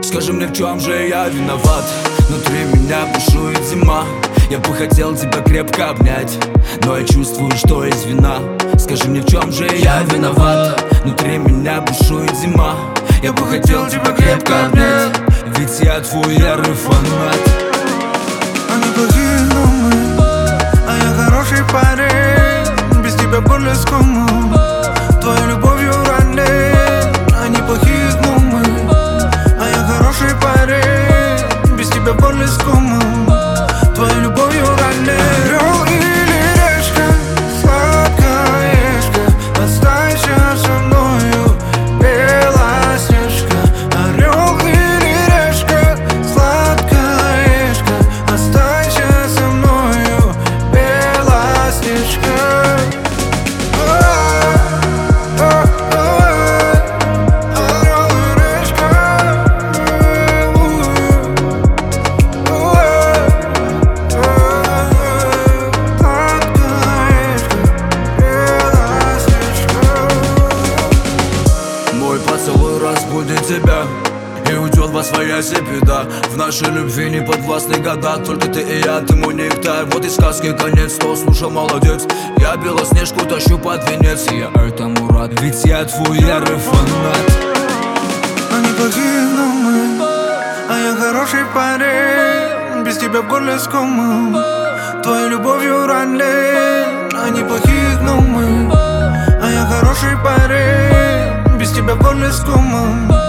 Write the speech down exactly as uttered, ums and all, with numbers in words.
Скажи мне, в чем же я виноват? Внутри меня бушует зима. Я бы хотел тебя крепко обнять, но я чувствую, что есть вина. Скажи мне, в чем же я виноват? Внутри меня бушует зима. Я бы хотел тебя крепко обнять, ведь я твой ярый фанат. Они плохие, но мы, а я хороший парень. Без тебя более скому, твоей любовью ранен. Они плохие, но мы, а я хороший парень. Без тебя более скому, твоей любовью ранен. Орел или решка, сладкоежка, останься со мною, Белоснежка. Орел или решка, сладкоежка, останься со мною, Белоснежка. Поцелуй разбудит тебя и уйдет во своясь беда. В нашей любви не подвластны года, только ты и я, ты мой нектар. Вот и сказки конец, кто слушал, молодец. Я Белоснежку тащу под венец, и я этому рад, ведь я твой ярый фанат. Они плохие, но мы, а я хороший парень. Без тебя в горле скому, твоей любовью ранен. Они плохие, но мы, а я хороший парень. Без тебя в горле скому.